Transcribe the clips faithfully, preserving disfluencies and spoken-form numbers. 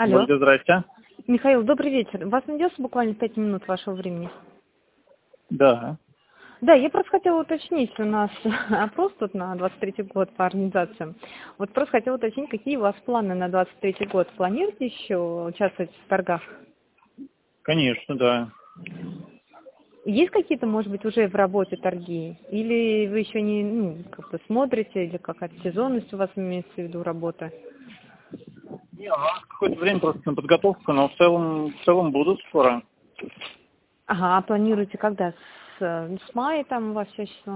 Алло. Ольга, здрасте. Михаил, добрый вечер. У вас найдется буквально пять минут вашего времени? Да. Да, я просто хотела уточнить, у нас опрос тут на двадцать третий год по организациям. Вот просто хотела уточнить, какие у вас планы на двадцать третий год. Планируете еще участвовать в торгах? Конечно, да. Есть какие-то, может быть, уже в работе торги? Или вы еще не, ну, как-то смотрите, или какая-то сезонность у вас имеется в виду работы? Не, у нас какое-то время просто на подготовку, но в целом, в целом будут скоро. Ага, а планируете когда? С, э, с мая там у вас все число?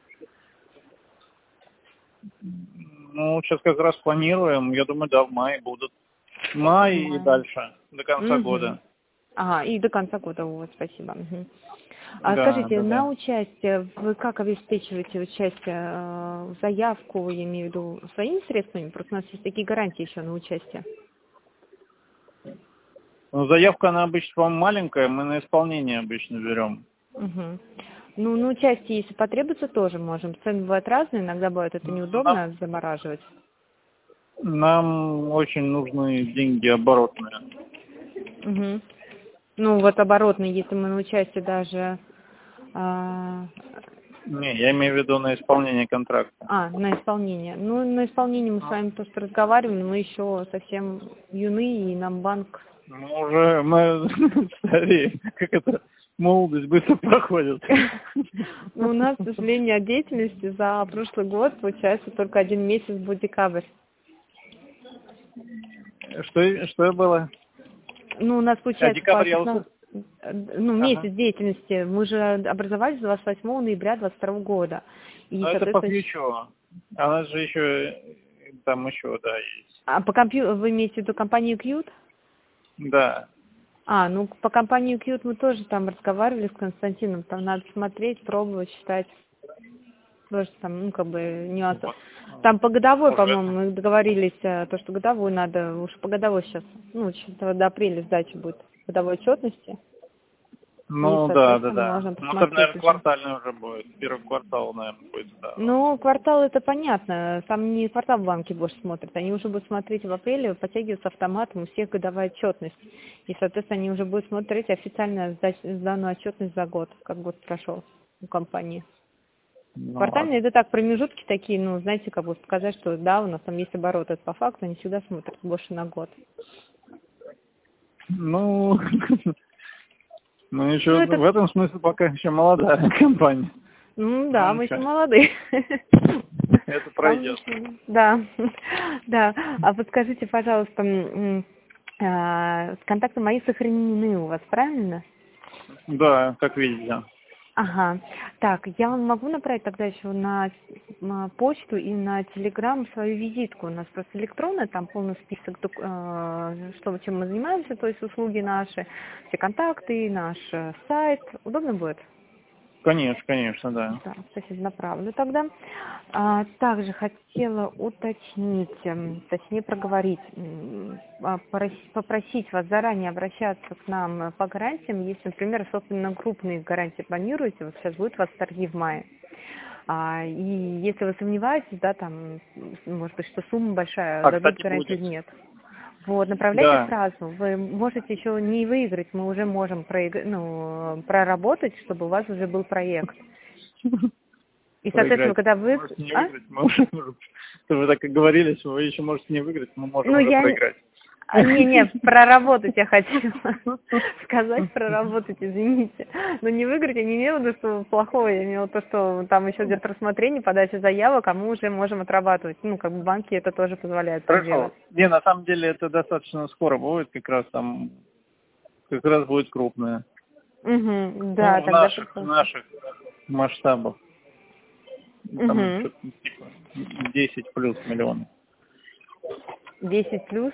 Ну, сейчас как раз планируем, я думаю, да, в мае будут. Май и Май. дальше, до конца Угу. года. Ага, и до конца года, вот, спасибо. Мгм. А Да, скажите, да, на да. участие, вы как обеспечиваете участие, э, заявку, я имею в виду, своими средствами? Просто у нас есть такие гарантии еще на участие. Ну, заявка, она обычно, по-моему, маленькая, мы на исполнение обычно берем. Угу. Ну, на участие, если потребуется, тоже можем. Цены бывают разные, иногда бывает это Нам, неудобно замораживать. нам очень нужны деньги оборотные. Угу. Ну, вот оборотный, если мы на участие даже... А, Не, я имею в виду на исполнение контракта. а, на исполнение. Ну, на исполнение мы с вами просто разговариваем, мы еще совсем юны, и нам банк... Мы уже, мы старее, как это, молодость быстро проходит. Ну, у нас, к сожалению, от деятельности за прошлый год, получается, только один месяц был декабрь. Что, что было? Ну, у нас, А получается, по декабрь я шестнадцатому, услышал. ну, Ага. месяц деятельности. Мы же образовались двадцать восьмого ноября двадцать второго года. И, Ну это по соответственно, фьючеру. А у нас же еще, там еще, да, есть. а по компью... вы имеете в виду компанию Qt? Да. А, ну, по компании Qt мы тоже там разговаривали с Константином. Там надо смотреть, пробовать, считать. Тоже там, ну, как бы, нюансы. Вот. Там по годовой, Уже. по-моему, мы договорились, э, то, что годовой надо, уж по годовой сейчас, ну, что-то до апреля сдача будет годовой отчетности. И, Ну да, да, соответственно, да. можно Ну это, посмотреть наверное, уже. квартальный уже будет. Первый квартал, наверное, будет, да. Ну, квартал это понятно. Там не квартал в банке больше смотрят. Они уже будут смотреть в апреле, подтягиваться автоматом, у всех годовая отчетность. И, соответственно, они уже будут смотреть официально сдач- сданную отчетность за год, как год прошел у компании. Ну Квартальные ладно. это так, промежутки такие, ну, знаете, как бы показать, что да, у нас там есть оборот, это по факту, они всегда смотрят больше на год. Ну, ну еще Ну, это, в этом смысле пока еще молодая компания. ну, Ну да, мы еще ничего, молодые. это Там пройдет. еще, да, да. А подскажите, пожалуйста, м, а, контакты мои сохранены у вас, правильно? Да, как видите. Ага. Так, я вам могу направить тогда еще на, на почту и на телеграм свою визитку. У нас просто электронная, там полный список, док- э, что, чем мы занимаемся, то есть услуги наши, все контакты, наш э, сайт. Удобно будет? Конечно, конечно, да. Да, спасибо, направлю тогда. А, также хотела уточнить, эм, точнее проговорить, м, а, порос- попросить вас заранее обращаться к нам э, по гарантиям, если, например, особенно крупные гарантии планируете, вот сейчас будет у вас торги в мае. А, и если вы сомневаетесь, да, там, м, может быть, что сумма большая, А, дадут кстати, гарантию будет. или нет. Вот, направляйте Да. сразу. Вы можете еще не выиграть, мы уже можем проиг- ну, проработать, чтобы у вас уже был проект. И, соответственно, Проиграть. когда вы... Можете не А? выиграть, мы уже можем. Вы так и говорили, что вы еще можете не выиграть, мы можем Ну, уже я... проиграть. а, Не-не, проработать я хотела сказать, проработать, извините. Но не выиграть я не имела в виду, что плохого, я имела то, что там еще идет рассмотрение, подача заявок, а мы уже можем отрабатывать. Ну, как бы банки это тоже позволяют так делать. Хорошо. Не, на самом деле это достаточно скоро будет, как раз там, как раз будет крупное. Угу, да, Ну, в тогда наших, в прекрасно. наших масштабах. Там Угу. что-то типа десять плюс миллионов. десять плюс.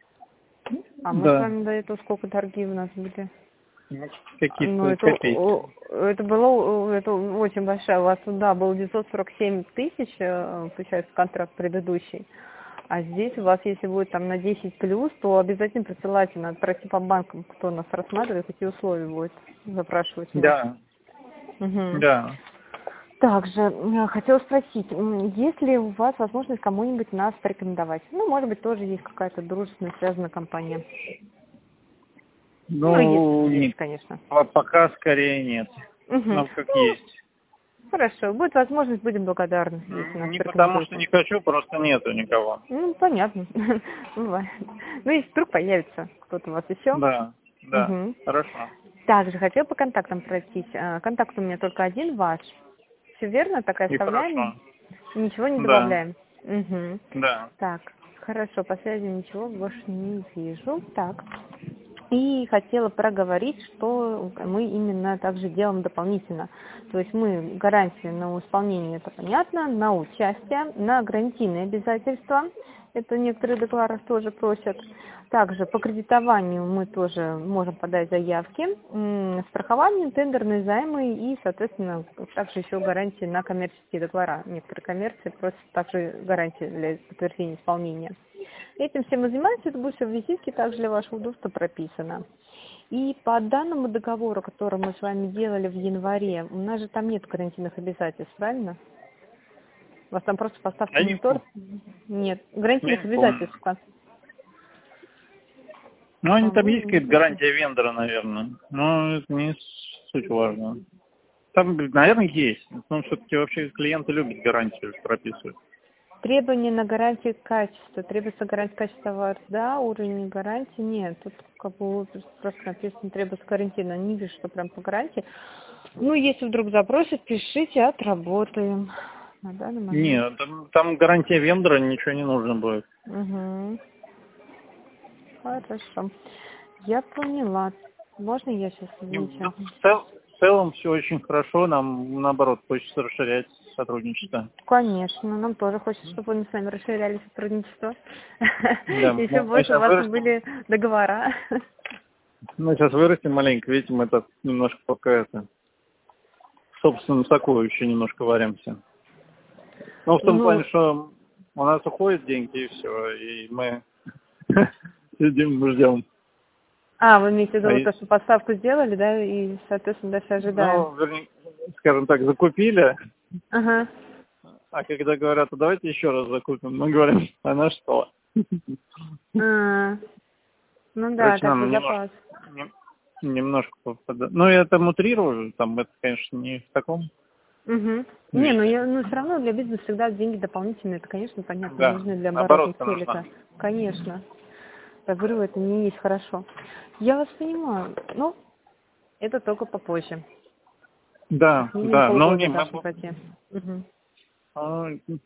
А мы с Да. вами до этого сколько торги у нас были? Ну, Ну, какие-то это, копейки. о, это было, это очень большая. У вас, да, было девятьсот сорок семь тысяч, э, получается, контракт предыдущий. А здесь у вас, если будет там на десять плюс, то обязательно присылайте, надо пройти по банкам, кто нас рассматривает, какие условия будет запрашивать у вас. Да, Угу. да. Также э, хотела спросить, м, есть ли у вас возможность кому-нибудь нас порекомендовать? Ну, может быть, тоже есть какая-то дружественная связанная компания. Ну, Ну, если есть, нет, конечно. по- пока скорее нет. Мгм. Ну, как Ну, есть. хорошо, будет возможность, будем благодарны, если нас Не потому что порекомендуете. не хочу, просто нету никого. Ну, понятно. Бывает. Ну, если вдруг появится кто-то у вас еще. Да, да, Угу. хорошо. Также хотела по контактам пройтись. А, Контакт у меня только один ваш. Все верно? Так и И оставляем? хорошо. Ничего не Да, добавляем? Угу. да. Так, хорошо, по связи ничего больше не вижу. Так. И хотела проговорить, что мы именно также делаем дополнительно. То есть мы гарантии на исполнение, это понятно, на участие, на гарантийные обязательства. Это некоторые доклады тоже просят. Также по кредитованию мы тоже можем подать заявки. М, Страхование, тендерные займы и, соответственно, также еще гарантии на коммерческие доклады. Некоторые коммерции просят также гарантии для подтверждения исполнения. Этим всем мы занимаемся, это будет все в визитке, также для вашего удобства прописано. И по данному договору, который мы с вами делали в январе, у нас же там нет гарантийных обязательств, правильно? У вас там просто поставка Я не, монитор? пом- Нет. я Гарантийных не помню. обязательств, как? Ну, они там есть По-моему, какая-то нет. гарантия вендора, наверное. Но это не суть важно. Там, наверное, есть. Потому что все-таки вообще клиенты любят гарантию прописывать. Требования на гарантии качества. Требуется гарантия качества товара, да, уровень гарантии нет. Тут как бы просто написано, требуется гарантия, но не вижу, что прям по гарантии. Ну, если вдруг запросят, пишите, отработаем. На данный момент. Нет, там, там гарантия вендора, ничего не нужно будет. Угу. Хорошо. Я поняла. Можно я сейчас, И извините? в цел- в целом все очень хорошо, нам наоборот хочется расширять сотрудничество. Конечно, нам тоже хочется, чтобы они с нами расширяли сотрудничество. Да, Еще мы, мы больше у сейчас вас вырастем, были договора. мы сейчас вырастем маленько, видите, мы так немножко пока это, в собственном соку еще немножко варимся. Ну, в том плане, Ну, что у нас уходят деньги и все, и мы сидим, ждем. а, вы имеете в А виду то, есть, что поставку сделали, да, и, соответственно, дальше ожидаем. ну, вернее, скажем так, закупили, Ага. а когда говорят, а давайте еще раз закупим, мы говорим, а на что? А, ну да, Короче, так нам бы немножко, запас. нем- немножко попадает. Ну, я там утрирую, там это, конечно, не в таком Угу. Не, ну виде. я, ну все равно для бизнеса всегда деньги дополнительные, это, конечно, понятно, Да, нужны для оборотных наоборот-то целей, нужно. это, конечно. Я говорю, это не есть хорошо. Я вас понимаю, ну, это только попозже. Да, Как минимум да, но не, полгода мы, должно бу- пройти. Угу. а,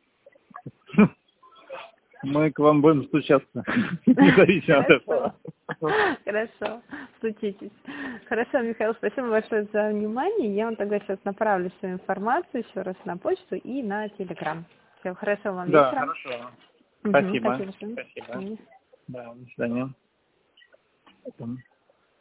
мы к вам будем стучаться, независимо от Хорошо. этого. Хорошо. Стучитесь. Хорошо, Михаил, спасибо большое за внимание. Я вам тогда сейчас направлю всю информацию еще раз на почту и на Телеграм. Все, хорошо вам Да, вечера. хорошо. Угу. Спасибо. Спасибо. Спасибо. Всем. Да, до свидания. Потом.